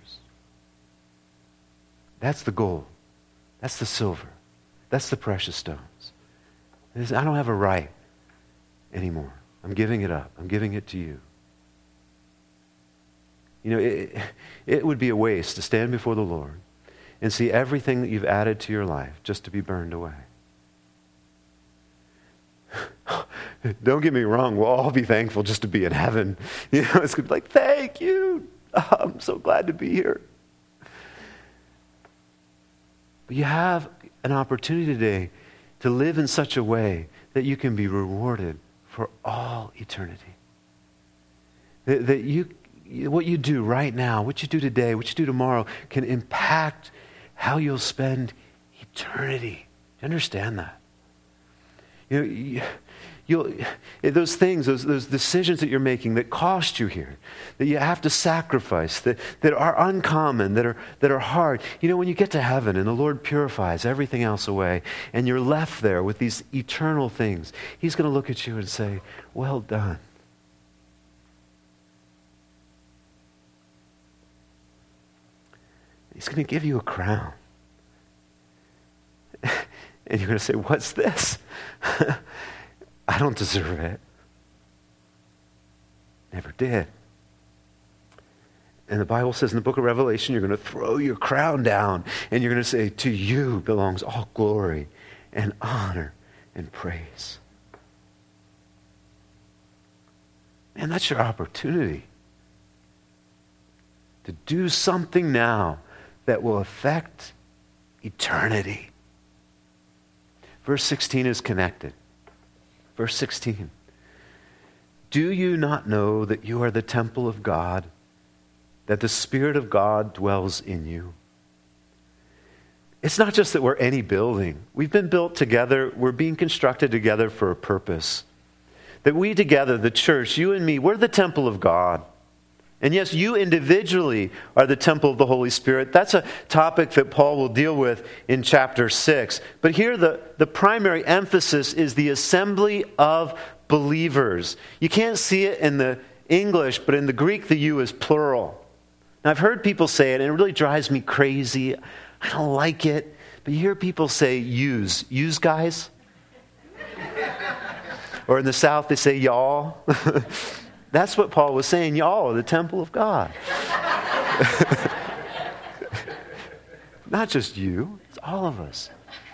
[SPEAKER 1] That's the gold. That's the silver. That's the precious stones. I don't have a right anymore. I'm giving it up. I'm giving it to you. You know, it would be a waste to stand before the Lord and see everything that you've added to your life just to be burned away. Don't get me wrong, we'll all be thankful just to be in heaven. You know, it's going to be like, thank you. I'm so glad to be here. But you have an opportunity today to live in such a way that you can be rewarded for all eternity. That what you do right now, what you do today, what you do tomorrow can impact how you'll spend eternity. You understand that? You know, those things, those decisions that you're making that cost you here, that you have to sacrifice, that are uncommon, that are hard. You know, when you get to heaven and the Lord purifies everything else away and you're left there with these eternal things, He's going to look at you and say, well done. He's going to give you a crown. And you're going to say, what's this? I don't deserve it. Never did. And the Bible says in the book of Revelation, you're going to throw your crown down and you're going to say, to you belongs all glory and honor and praise. Man, that's your opportunity to do something now that will affect eternity. Verse 16 is connected. Verse 16. Do you not know that you are the temple of God, that the Spirit of God dwells in you? It's not just that we're any building. We've been built together. We're being constructed together for a purpose. That we together, the church, you and me, we're the temple of God. And yes, you individually are the temple of the Holy Spirit. That's a topic that Paul will deal with in chapter 6. But here the primary emphasis is the assembly of believers. You can't see it in the English, but in the Greek the you is plural. Now I've heard people say it and it really drives me crazy. I don't like it. But you hear people say yous. Yous guys? Or in the South they say y'all. That's what Paul was saying. Y'all are the temple of God. Not just you. It's all of us.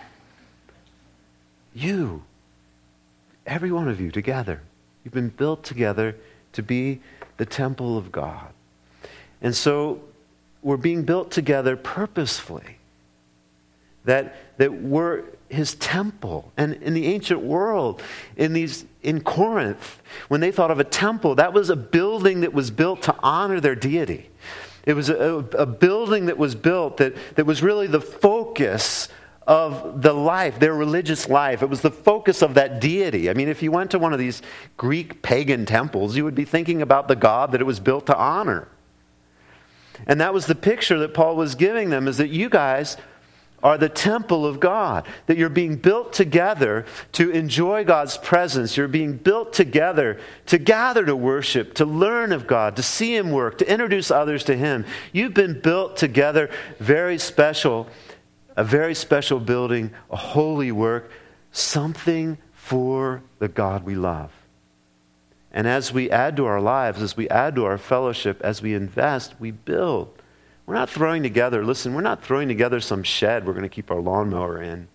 [SPEAKER 1] You. Every one of you together. You've been built together to be the temple of God. And so we're being built together purposefully. That we're His temple. And in the ancient world, in Corinth, when they thought of a temple, that was a building that was built to honor their deity. It was a building that was built that was really the focus of the life, their religious life. It was the focus of that deity. I mean, if you went to one of these Greek pagan temples, you would be thinking about the God that it was built to honor. And that was the picture that Paul was giving them, is that you guys are the temple of God, that you're being built together to enjoy God's presence. You're being built together to gather to worship, to learn of God, to see Him work, to introduce others to Him. You've been built together, very special, a very special building, a holy work, something for the God we love. And as we add to our lives, as we add to our fellowship, as we invest, we build. We're not throwing together, listen, we're not throwing together some shed we're going to keep our lawnmower in.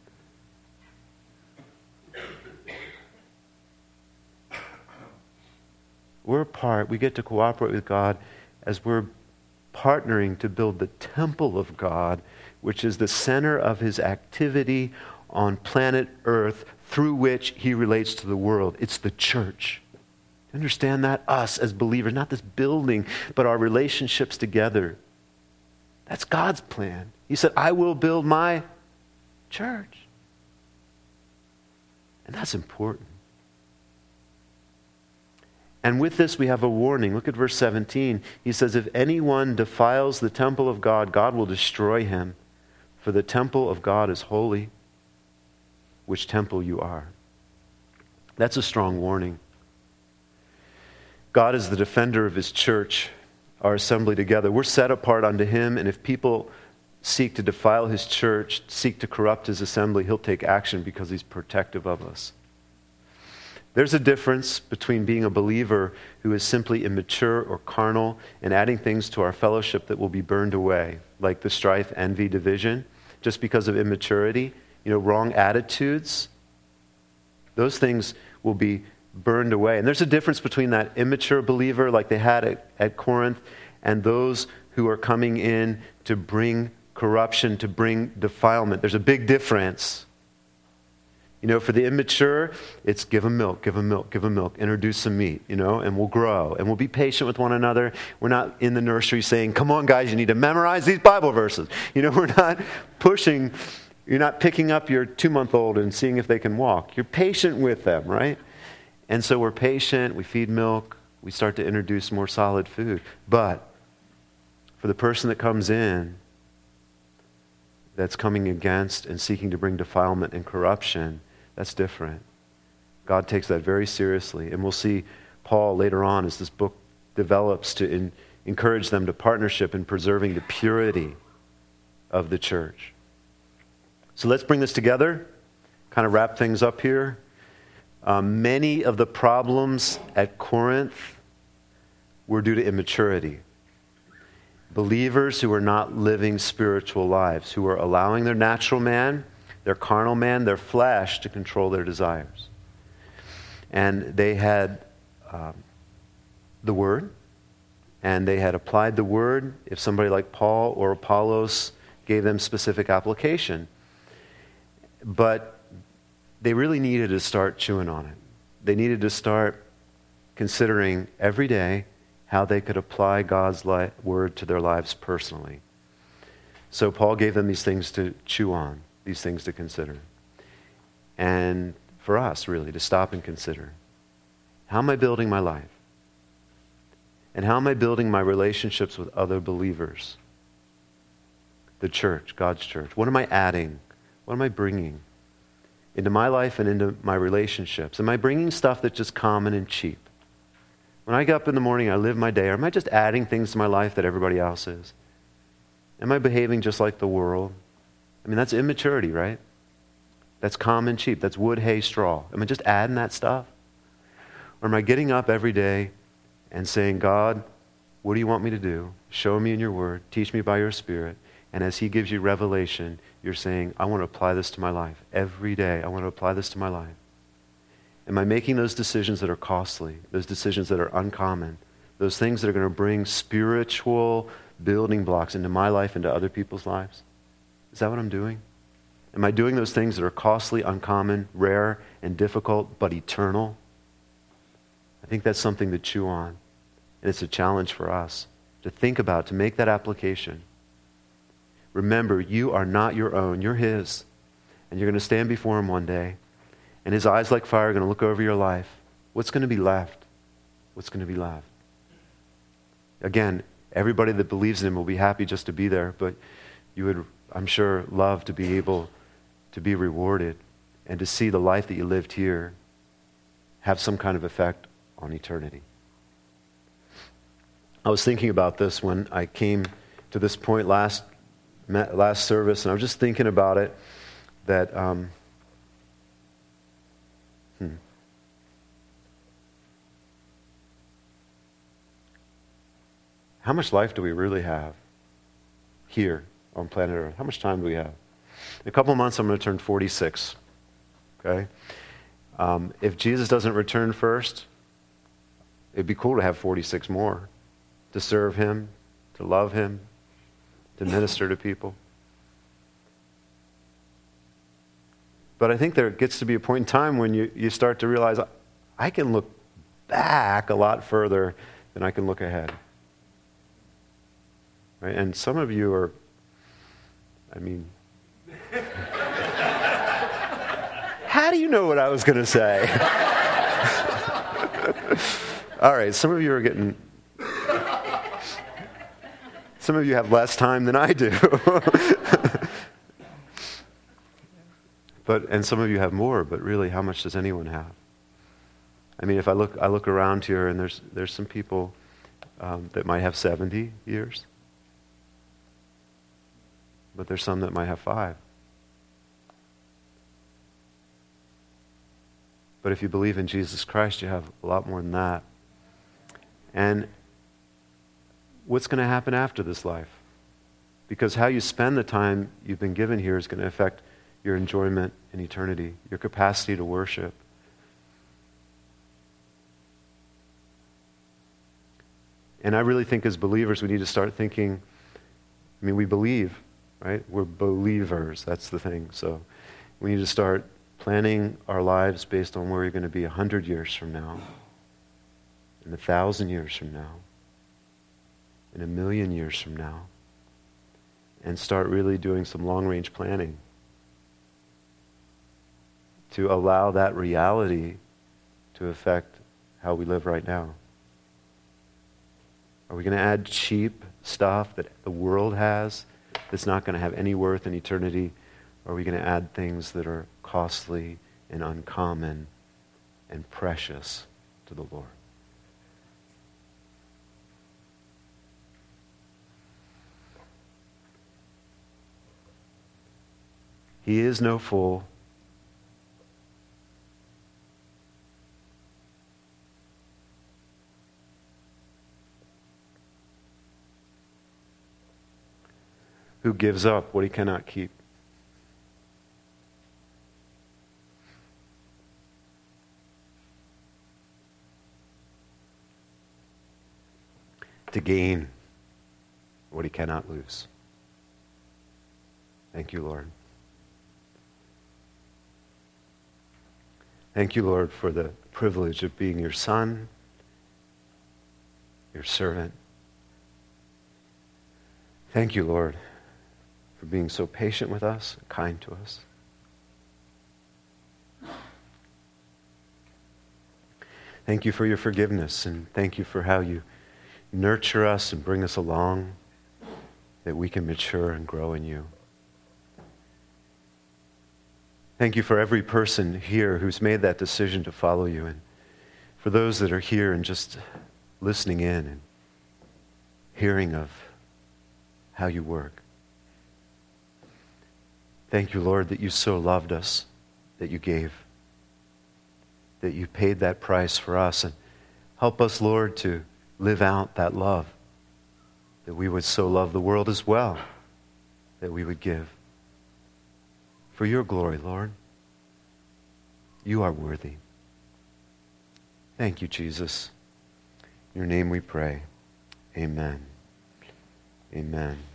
[SPEAKER 1] We get to cooperate with God as we're partnering to build the temple of God, which is the center of His activity on planet Earth through which He relates to the world. It's the church. Understand that? Us as believers, not this building, but our relationships together. That's God's plan. He said, I will build my church. And that's important. And with this we have a warning. Look at verse 17. He says, if anyone defiles the temple of God, God will destroy him. For the temple of God is holy, which temple you are. That's a strong warning. God is the defender of his church, our assembly together. We're set apart unto him, and if people seek to defile his church, seek to corrupt his assembly, he'll take action because he's protective of us. There's a difference between being a believer who is simply immature or carnal and adding things to our fellowship that will be burned away, like the strife, envy, division, just because of immaturity, wrong attitudes. Those things will be burned away. And there's a difference between that immature believer like they had at Corinth and those who are coming in to bring corruption, to bring defilement. There's a big difference. For the immature, it's give them milk, give them milk, give them milk, introduce some meat, and we'll grow. And we'll be patient with one another. We're not in the nursery saying, come on, guys, you need to memorize these Bible verses. We're not pushing, you're not picking up your 2-month-old and seeing if they can walk. You're patient with them, right? And so we're patient, we feed milk, we start to introduce more solid food. But for the person that comes in, that's coming against and seeking to bring defilement and corruption, that's different. God takes that very seriously. And we'll see Paul later on as this book develops to encourage them to partnership in preserving the purity of the church. So let's bring this together, kind of wrap things up here. Many of the problems at Corinth were due to immaturity. Believers who are not living spiritual lives, who are allowing their natural man, their carnal man, their flesh to control their desires. And they had the Word, and they had applied the Word if somebody like Paul or Apollos gave them specific application. But they really needed to start chewing on it. They needed to start considering every day how they could apply God's word to their lives personally. So Paul gave them these things to chew on, these things to consider. And for us, really, to stop and consider. How am I building my life? And how am I building my relationships with other believers? The church, God's church. What am I adding? What am I bringing into my life and into my relationships? Am I bringing stuff that's just common and cheap? When I get up in the morning, I live my day, or am I just adding things to my life that everybody else is? Am I behaving just like the world? That's immaturity, right? That's common, cheap. That's wood, hay, straw. Am I just adding that stuff? Or am I getting up every day and saying, God, what do you want me to do? Show me in your word. Teach me by your Spirit. And as he gives you revelation, you're saying, I want to apply this to my life. Every day, I want to apply this to my life. Am I making those decisions that are costly, those decisions that are uncommon, those things that are going to bring spiritual building blocks into my life, into other people's lives? Is that what I'm doing? Am I doing those things that are costly, uncommon, rare, and difficult, but eternal? I think that's something to chew on. And it's a challenge for us to think about, to make that application. Remember, you are not your own. You're his. And you're going to stand before him one day. And his eyes like fire are going to look over your life. What's going to be left? What's going to be left? Again, everybody that believes in him will be happy just to be there, but you would, I'm sure, love to be able to be rewarded and to see the life that you lived here have some kind of effect on eternity. I was thinking about this when I came to this point last service, and I was just thinking about it, that how much life do we really have here on planet Earth? How much time do we have? In a couple of months, I'm going to turn 46. Okay? If Jesus doesn't return first, it'd be cool to have 46 more, to serve him, to love him, to minister to people. But I think there gets to be a point in time when you start to realize, I can look back a lot further than I can look ahead. Right? And some of you are, how do you know what I was going to say? All right, some of you are getting, some of you have less time than I do. And some of you have more, but really, how much does anyone have? I mean, if I look around here, and there's some people that might have 70 years, but there's some that might have 5. But if you believe in Jesus Christ, you have a lot more than that. And what's going to happen after this life? Because how you spend the time you've been given here is going to affect your enjoyment in eternity, your capacity to worship. And I really think as believers we need to start thinking, I mean, we believe, right? We're believers, that's the thing. So we need to start planning our lives based on where you're going to be 100 years from now, and 1,000 years from now, and 1,000,000 years from now, and start really doing some long-range planning to allow that reality to affect how we live right now. Are we going to add cheap stuff that the world has that's not going to have any worth in eternity? Or are we going to add things that are costly and uncommon and precious to the Lord? He is no fool. Who gives up what he cannot keep. To gain what he cannot lose. Thank you, Lord. Thank you, Lord, for the privilege of being your son, your servant. Thank you, Lord, for being so patient with us, and kind to us. Thank you for your forgiveness, and thank you for how you nurture us and bring us along, that we can mature and grow in you. Thank you for every person here who's made that decision to follow you, and for those that are here and just listening in and hearing of how you work. Thank you, Lord, that you so loved us, that you gave, that you paid that price for us. And help us, Lord, to live out that love, that we would so love the world as well, that we would give. For your glory, Lord, you are worthy. Thank you, Jesus. In your name we pray. Amen. Amen.